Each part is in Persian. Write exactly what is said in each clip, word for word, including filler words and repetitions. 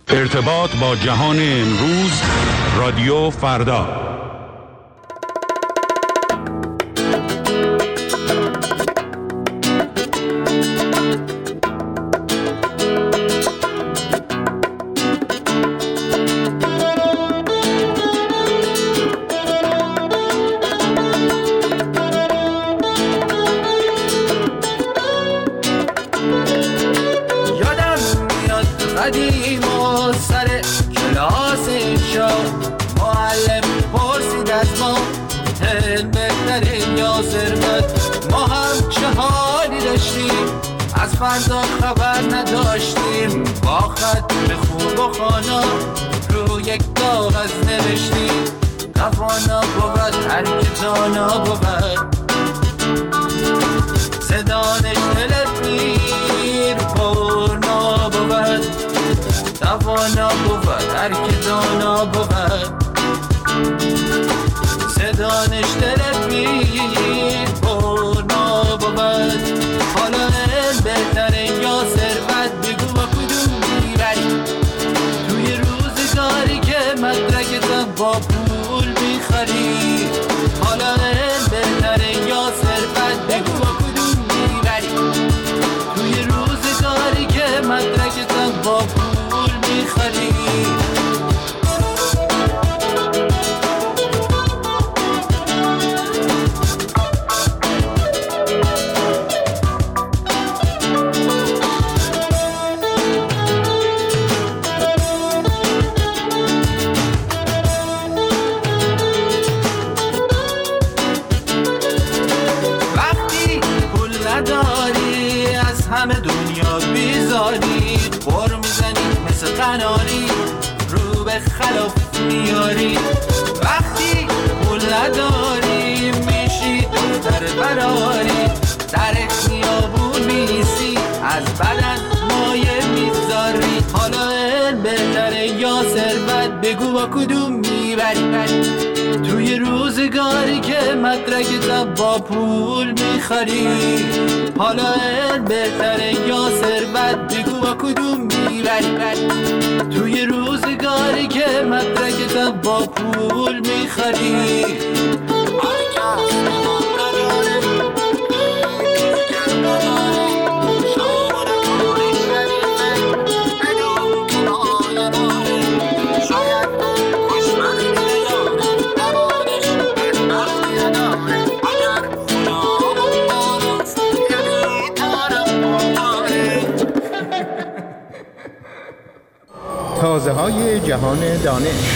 ارتباط با جهان امروز، رادیو فردا. فردا خبر نداشتیم، با خط خوب و خانا رو یک کاغذ نوشتیم. توانا بود هر که دانا بود، صدانش دلت میر پرنا بود. توانا بود هر که دانا بود، صدانش دلت میر پرنا بود. حالا بهتره یا ثروت، بگو با کدوم میبری؟ توی روزگاری که مدرکت با پول میخری. حالا بهتره یا ثروت، بگو با کدوم میبری؟ توی روزگاری که مدرکت با پول میخری. همه دنیا بیزاری، بر میزنی مثل قناری، رو به خلاف میاری. وقتی پول نداری میشی دختر براری، در خیابون میسی از بدن مایه میذاری. حالا این بهتره یا ثروت، بگو با کدوم میبری؟ توی روزگاری که مدرکت با پول میخری. حالا این بهتره یا ثروت، بگو با کدوم میبری؟ توی روزگاری که مدرکت با پول میخری. تازه های جهان دانش.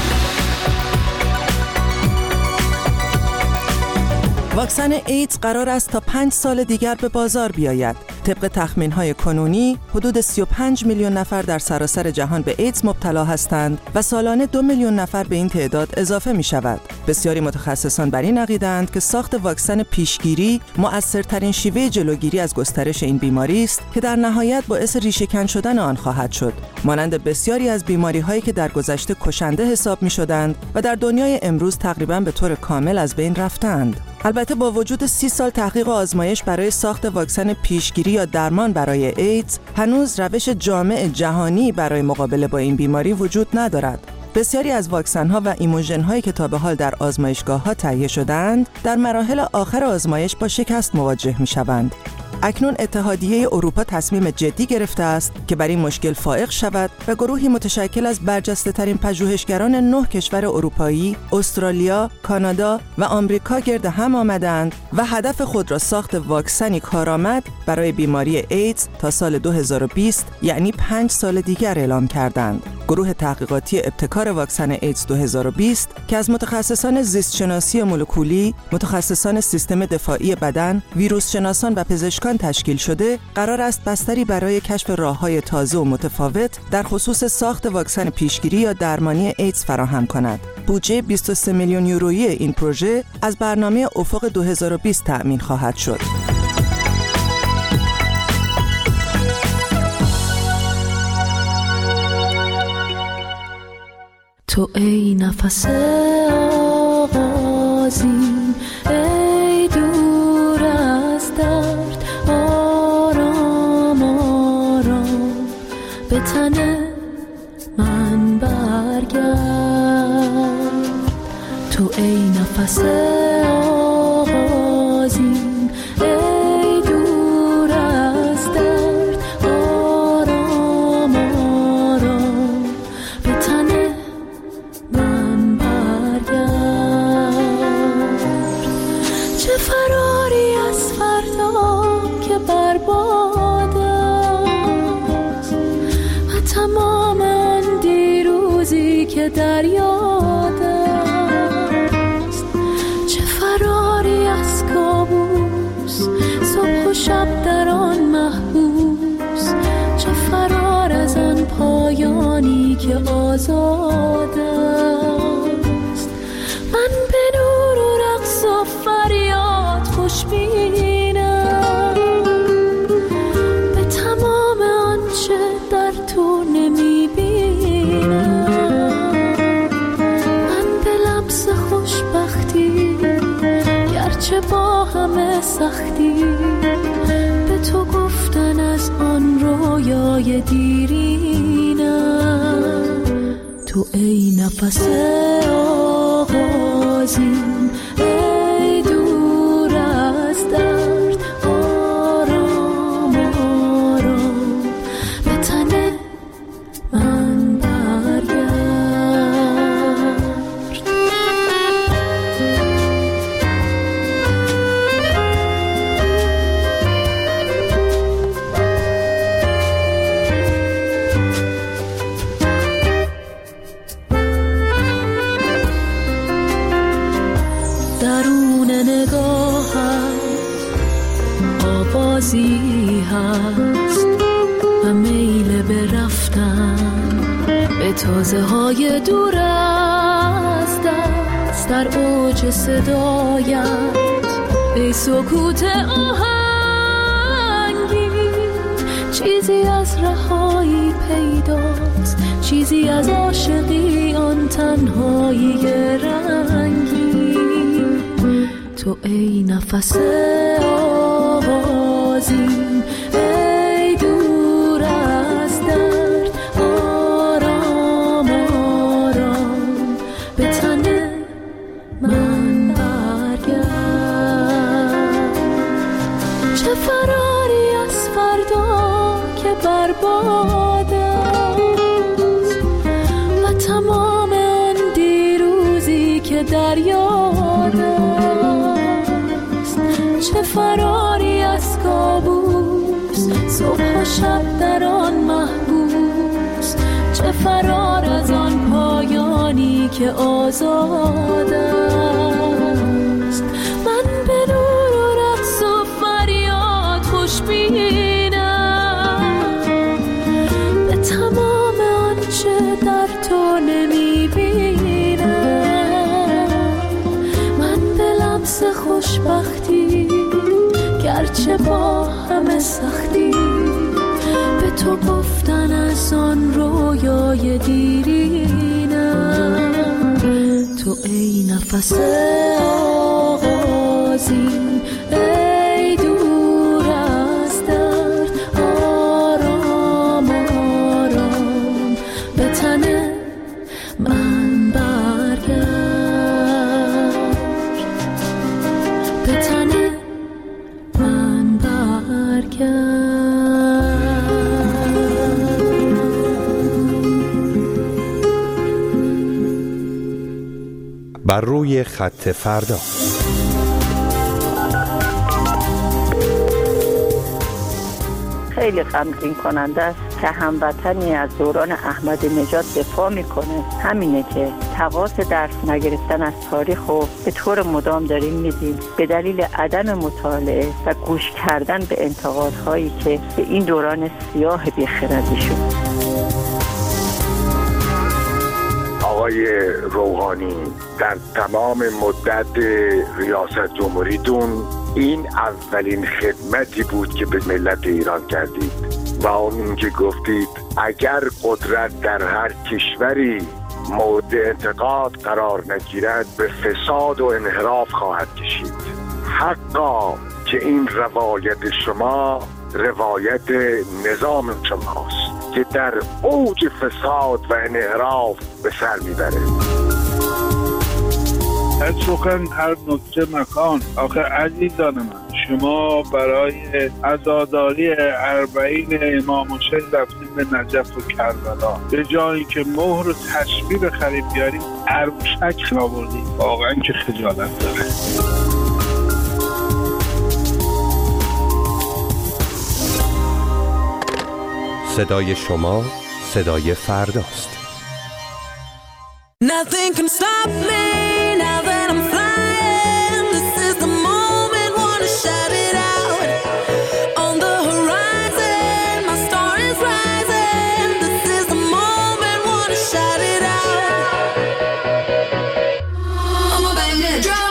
واکسن ایدز قرار است تا پنج سال دیگر به بازار بیاید. طبق تخمین‌های کنونی حدود سی و پنج میلیون نفر در سراسر جهان به ایدز مبتلا هستند و سالانه دو میلیون نفر به این تعداد اضافه می‌شود. بسیاری متخصصان بر این عقیده‌اند که ساخت واکسن پیشگیری مؤثرترین شیوه جلوگیری از گسترش این بیماری است که در نهایت باعث ریشه‌کن شدن آن خواهد شد. مانند بسیاری از بیماری‌هایی که در گذشته کشنده حساب می‌شدند و در دنیای امروز تقریباً به طور کامل از بین رفتند. البته با وجود سی سال تحقیق و آزمایش برای ساخت واکسن پیشگیری یا درمان برای ایدز، هنوز روش جامع جهانی برای مقابله با این بیماری وجود ندارد. بسیاری از واکسن‌ها و ایموژن‌هایی که تا به حال در آزمایشگاه‌ها تهیه شده‌اند، در مراحل آخر آزمایش با شکست مواجه می‌شوند. اکنون اتحادیه اروپا تصمیم جدی گرفته است که بر این مشکل فائق شود و گروهی متشکل از برجسته‌ترین پژوهشگران نه کشور اروپایی، استرالیا، کانادا و آمریکا گرد هم آمدند و هدف خود را ساخت واکسنی کارآمد برای بیماری ایدز تا سال دو هزار و بیست، یعنی پنج سال دیگر اعلام کردند. گروه تحقیقاتی ابتکار واکسن ایدز دو هزار و بیست که از متخصصان زیستشناسی مولکولی، متخصصان سیستم دفاعی بدن، ویروس شناسان و پزشکان تشکیل شده، قرار است بستری برای کشف راه‌های تازه و متفاوت در خصوص ساخت واکسن پیشگیری یا درمانی ایدز فراهم کند. بودجه بیست و سه میلیون یورویی این پروژه از برنامه افق دو هزار و بیست تأمین خواهد شد. تو ای نفس آغازین، ای دور از درد، آرام آرام به تن من برگرد. تو ای نفس آغازین، ای دور از درد، آرام آرام به تن من برگرد. چه فراری از فردا که برباد است و تمام آن دیروزی که در یاد است. چه فراری از کابوس، صبح و شب در آن محبوس. چه فرار از آن پایانی که آزاد است. من به نور و رقص و فریاد خوشبینم، به تمام آنچه در تو نمیبینم. من به لمس خوشبختی، گرچه با همه سختی، به تو گفتن از آن رویای دیرینم. تو ای نفس آغازین، ای دور از درد، آرام آرام به تن من برگرد. درون نگاهت آوازی هست و میل به رفتن به تازه های دور از دست. در اوج صدایت ای سکوت آهنگی، چیزی از رهایی پیداست، چیزی از عاشقی آن تنهایی رنگی. تو ای نفس آغازین، ای دور از درد، آرام آرام به تن من برگرد. چه فراری از فردا که برباد است و تمام آن دیروزی که در یاد است. چه فراری از کابوس، صبح و شب در آن محبوس. چه فرار از آن پایانی که آزاد است. من به نور و رقص و فریاد خوشبینم، به تمام آنچه در تو نمیبینم. من به لمس خوشبختی، گرچه با همه سختی، به تو گفتن از آن رویای دیرینم. تو ای نفس آغازین، ای دور از درد، آرام آرام به تن من برگرد. به تن من برگرد. بر روی خط فردا. خیلی غمگین کننده است که هموطنی از دوران احمدی نژاد دفاع میکنه. همینه که تقاص درس نگرفتن از تاریخ رو به طور مدام داریم میدیم به دلیل عدم مطالعه و گوش کردن به انتقادهایی که به این دوران سیاه بیخردی شد. آقای روحانی در تمام مدت ریاست جمهوریتون این اولین خدمتی بود که به ملت ایران کردید و اون که گفتید اگر قدرت در هر کشوری مورد انتقاد قرار نگیرد به فساد و انحراف خواهد کشید. حقا که این روایت شما روایت نظام شماست که در اوج فساد و انحراف به سر میبره. هر سخن هر نکته مکان. آخه عزیزان من، شما برای عزاداری اربعین امام حسین رفتیم به نجف و کربلا، به جایی که مهر و تسبیح بخرید بیاریم عروسک آوردیم. واقعا که خجالت داره. صدای شما صدای فرداست. Nothing can stop me now that I'm flying. This is the moment, wanna shout it out. On the horizon, my star is rising. This is the moment, wanna shout it out. I'ma bang that drum.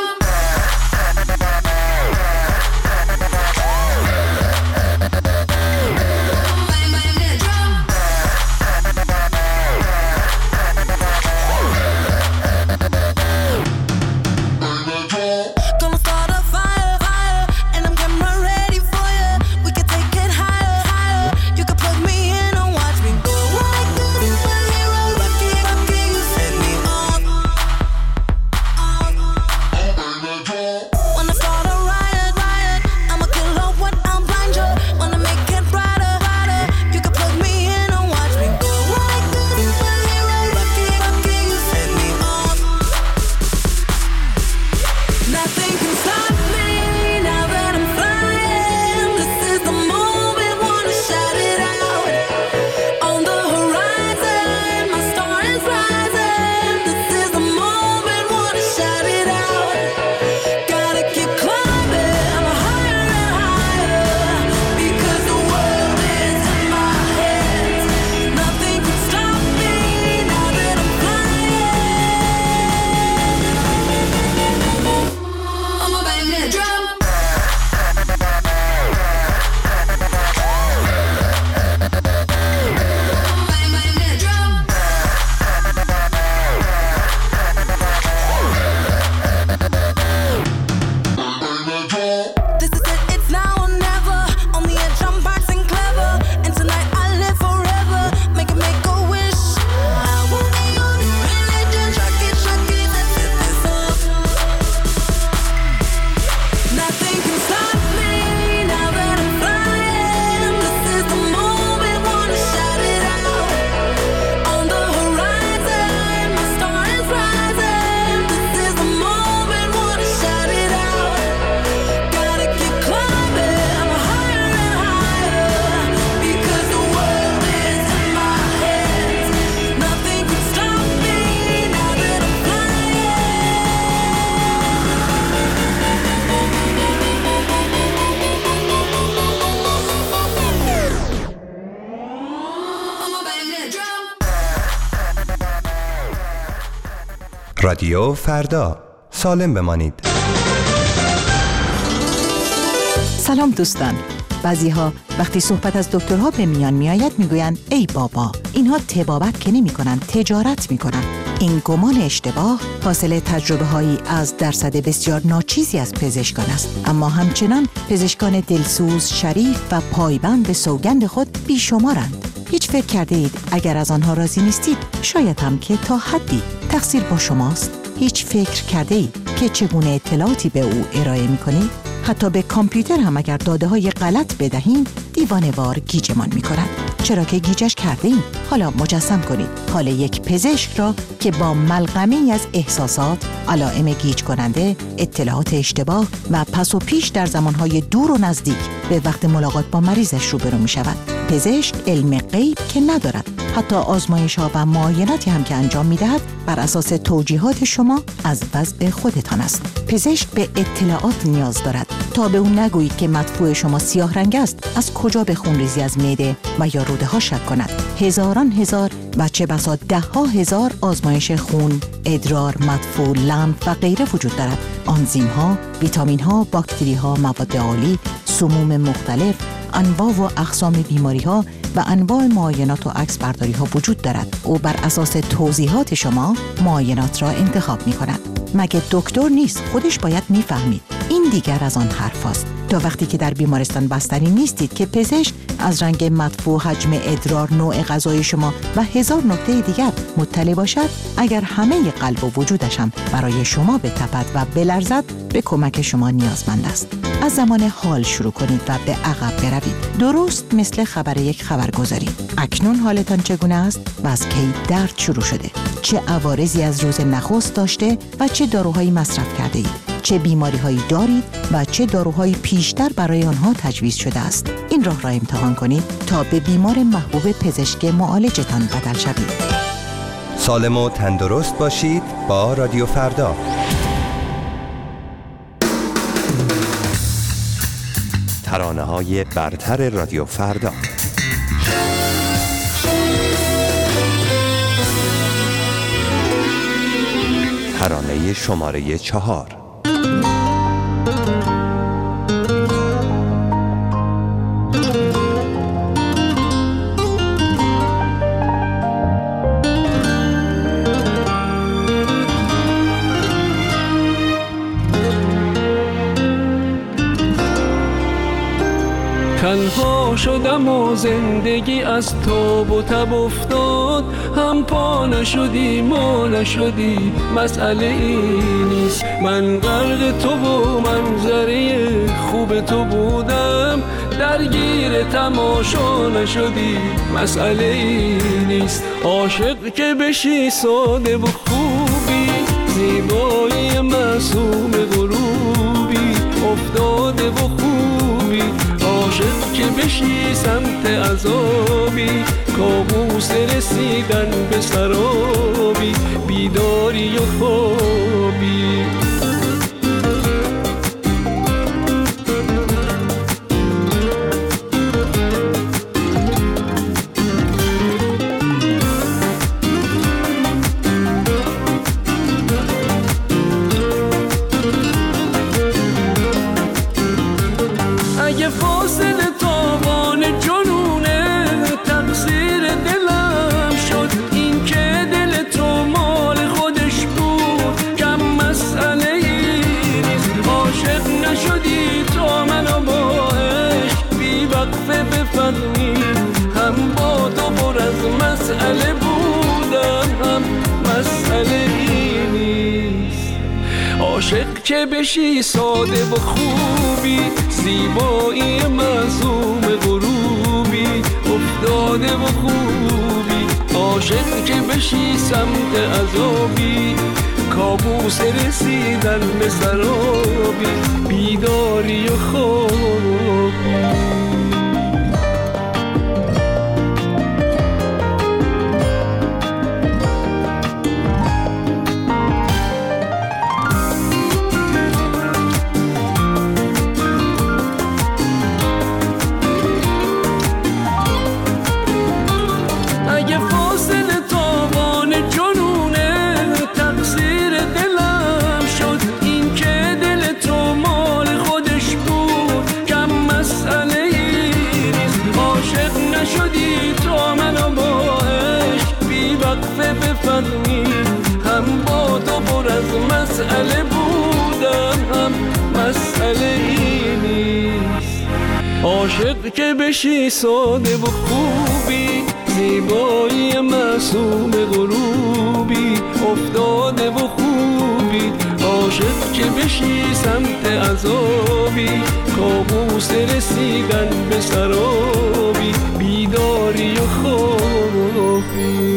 رادیو فردا، سالم بمانید. سلام دوستان. بعضی‌ها وقتی صحبت از دکترها به میان میآید میگویند ای بابا، اینها طبابت که نمی‌کنند، تجارت می‌کنند. این گمان اشتباه حاصل تجربه هایی از درصد بسیار ناچیزی از پزشکان است، اما همچنان پزشکان دلسوز، شریف و پایبند به سوگند خود بیشمارند. هیچ فکر کرده اید اگر از آنها راضی نیستید، شاید هم که تا حدی تقصیر با شماست؟ هیچ فکر کرده اید که چگونه اطلاعاتی به او ارائه می کنید؟ حتی به کامپیوتر هم اگر داده های غلط بدهیم دیوانه‌وار گیجمان می کند. چرا که گیجش کرده ایم؟ حالا مجسم کنید حال یک پزشک را که با ملغمه‌ای از احساسات، علائم گیج کننده، اطلاعات اشتباه و پس و پیش در زمانهای دور و نزدیک به وقت ملاقات با مریضش روبرو می شود. پزشک علم غیب که ندارد، حتی آزمایش‌ها و معایناتی هم که انجام می‌دهد بر اساس توجیهات شما از وضع خودتان است. پزشک به اطلاعات نیاز دارد تا به اون نگویید که مدفوع شما سیاه رنگ است، از کجا به خونریزی از معده و یا روده ها شک کند. هزاران هزار و چه بسا ده ها هزار آزمایش خون، ادرار، مدفوع، لنف و غیره وجود دارد. آنزیم ها، ویتامین ها، باکتری ها، مواد آلی، سموم مختلف، انواع و اقسام بیماری ها و انواع معاینات و عکس برداری ها وجود دارد. او بر اساس توضیحات شما معاینات را انتخاب می کند. مگه دکتر نیست؟ خودش باید می فهمید. این دیگر از آن حرف است. تا وقتی که در بیمارستان بستری نیستید که پزشک از رنگ مدفوع، حجم ادرار، نوع غذای شما و هزار نکته دیگر مطلع باشد، اگر همه قلب و وجودش هم برای شما بتپد و بلرزد، به کمک شما نیازمند است. از زمان حال شروع کنید و به عقب بروید، درست مثل خبر یک خبرگزاری. اکنون حالتان چگونه است و از کی درد شروع شده؟ چه عوارضی از روز نخست داشته و چه داروهایی مصرف کرده اید؟ چه بیماری هایی دارید و چه داروهایی پیشتر برای آنها تجویز شده است؟ این راه را امتحان کنید تا به بیمار محبوب پزشک معالجتان بدل شوید. سالم و تندرست باشید با رادیو فردا. ترانه‌های برتر رادیو فردا. ترانه شماره چهار. تنها شدم و زندگی از تاب و تب افتاد، هم پا نشدی ما نشدی، مسئله ای نیست. من غرق تو و منظره خوب تو بودم، درگیر تماشا نشدی، مسئله ای نیست. عاشق که بشی ساده و خوبی، زیبایی معصوم غروبی، افتاده و خوبی. عاشق که بشی سمت عذابی، کابوس رسیدن به سرابی، بیداری و خوابی. هم با تو پر از مسئله بودم، هم مسئله ای نیست. عاشق که بشی ساده و خوبی، زیبایی معصوم غروبی، افتاده و خوبی. عاشق که بشی سمت عذابی، کابوس رسیدن به سرابی، بیداری و خوابی. هم با تو پر از مسئله بودم، هم مسئله ای نیست. عاشق که بشی ساده و خوبی، زیبایی معصوم غروبی، افتاده و خوبی. عاشق که بشی سمت عذابی، کابوس رسیدن به سرابی، بیداری و خوابی.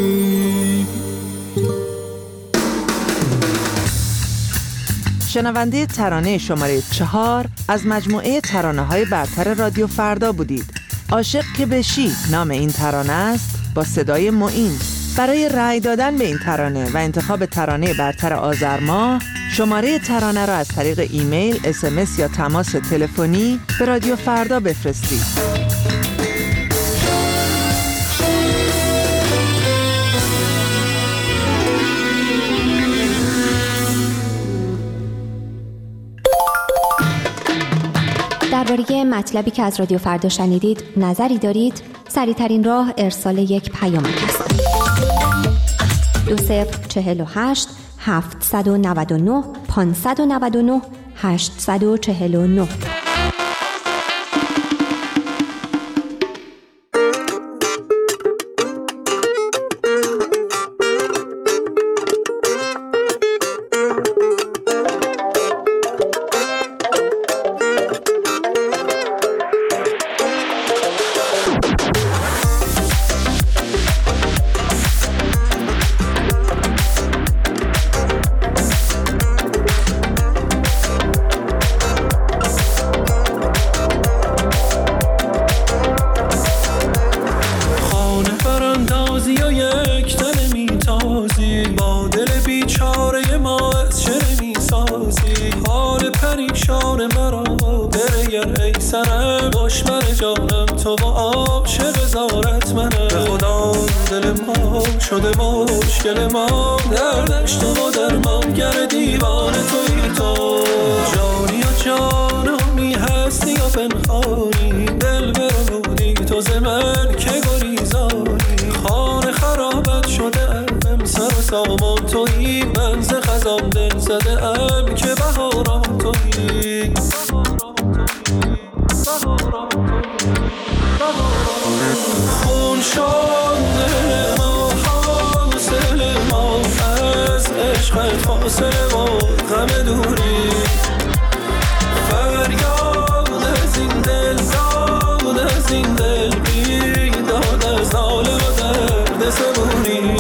شنونده ترانه شماره چهار از مجموعه ترانه‌های برتر رادیو فردا بودید. عاشق که بشی نام این ترانه است، با صدای معین. برای رأی دادن به این ترانه و انتخاب ترانه برتر آذر ماه، شماره ترانه را از طریق ایمیل، اس ام اس یا تماس تلفنی به رادیو فردا بفرستید. درباره مطلبی که از رادیو فردا شنیدید نظری دارید؟ سریع‌ترین راه ارسال یک پیامک است. دو صفر چهل و هشت هفتصد و نود و نه پانصد و نود و نه هشتصد و چهل و نه. ما شده مشکل ما، دردش تو و درمانگر دیوانه توی تو. جانی و جانانی هستی و پنهانی، دل برمودی تو ز من که گریزانی. خانه خرابت شده ام سر و سامان تویی، من ز خزان دل زده ام که بهاران تویی. خون شد دل ما، حاصل ما از عشقت فاصله و غم دوری. فریاد از این دل، داد از این دل، بیداد از ناله و درد صبوری.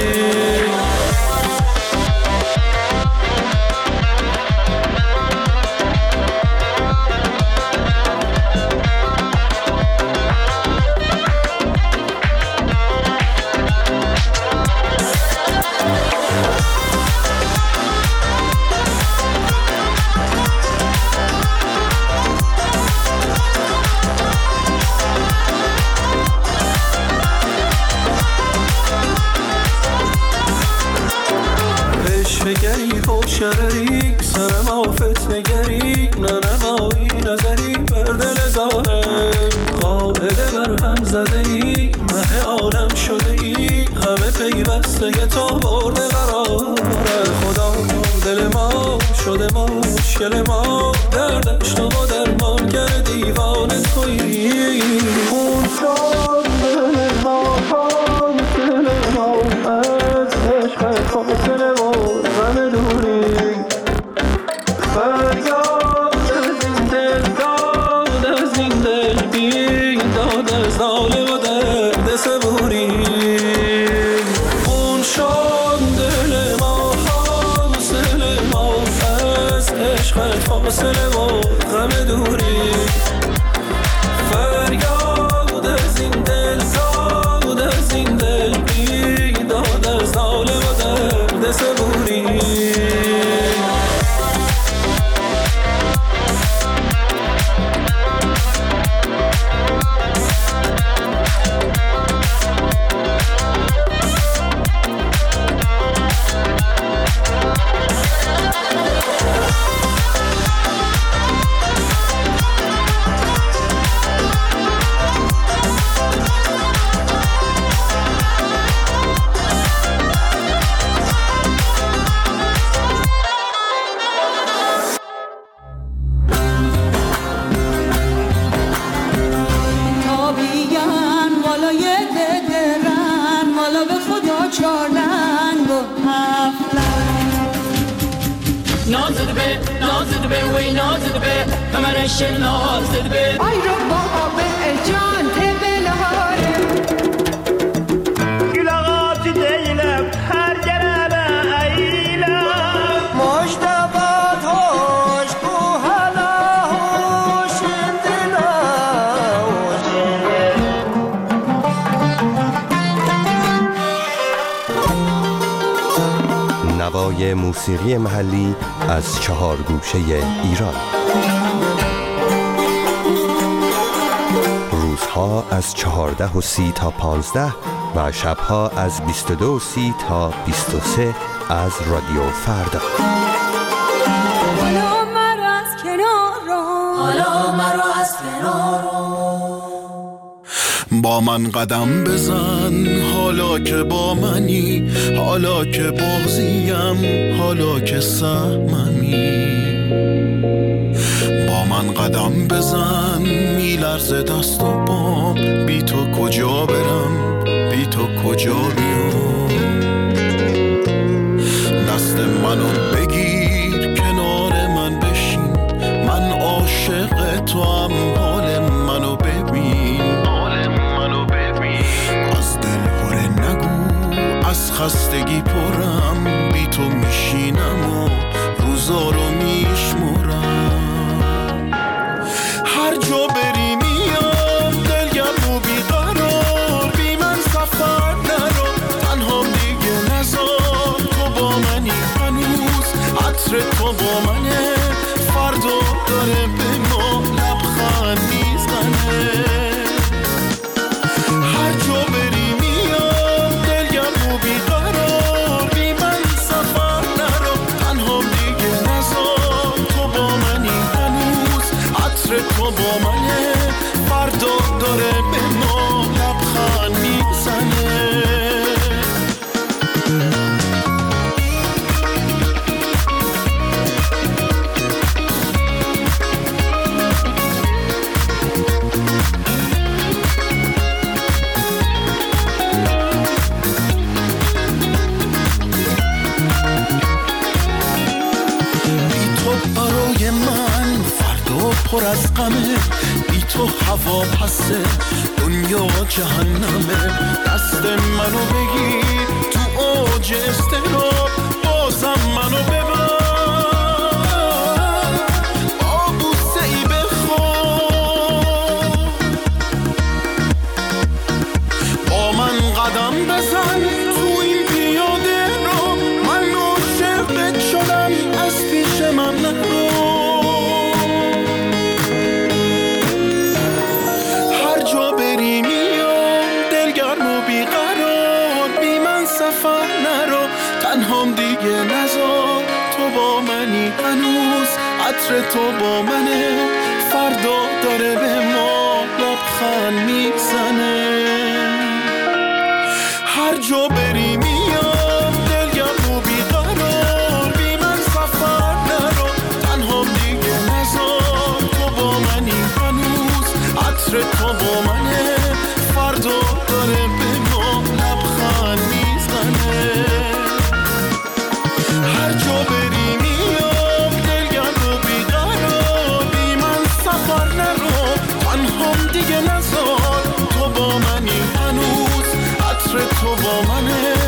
شرری سرم آفت نگری، نه نمایی نظری بر دل ظالم. قاعده بر هم زده ای، مه عالم شده ای، همه پیوسته تو برده قرار. خدا دل ما شده مشکل ما، دردش تو و درمانگر دیوانه تویی. خون شد دل ما، حاصل ما از عشقت فاصله و غم دوری. فریاد از این دل، داد از این دل، بیداد از ناله و درد صبوری. خون شد دل ما، حاصل ما از عشقت فاصله و غم دوری. فریاد از این دل، داد از این دل، بیداد از ناله و درد صبوری. نازد به نازد به وی نازد به کمرش نازد به آی رو بابا به جان تبلهاره گلاغات دیلم هر گربه ایلم مشتبات هوش کو هلا هوش دلا نوای موسیقی محلی از چهار گوشه ایران. روزها از چهارده و سی تا پانزده و شبها از بیست و دو و سی تا بیست و سه از رادیو فردا. حالا مرا از کنار حالا مرا از کنار با من قدم بزن حالا که با منی، حالا که بازیم، حالا که سهممی. با من قدم بزن میلرزه دست و پام، بی تو کجا برم، بی تو کجا بیام. دست منو بگیر کنار من بشین، من عاشق تو هم، حال منو ببین، از خستگی پرم، بی تو میشینم و روزا رو میشمرم. هر جا بری میام دلگرم و بیقرار، بی من سفر نرو تنها دیگه نزار. تو با منی هنوز عطر تو با منه، فردا داره به ما لبخند میزنه. هر جا بری میام پر از غمه، بی تو هوا پسه دنیا جهنمه. دست منو بگیر تو اوج استراب، بازم منو ببر با بوسه ای بخواب. با من قدم بزن تو این پیاده رو، من عاشقت شدم از پیش من نرو. هر جا بری میام دلگرم و بیقرار، بی من سفر نرو تنهام دیگه نزار. تو با منی هنوز، عطر تو با منه، فردا داره به ما لبخند میزنه. هر جا بری میام دلگرم و بیقرار، بی من سفر نرو تنهام دیگه نزار. تو با منی هنوز، عطر تو با منه، فردا داره به ما لبخند میزنه. هر جا بری میام دلگرم و بیقرار، بی من سفر نرو تنهام دیگه نزار. تو با منی هنوز، عطر تو با منه،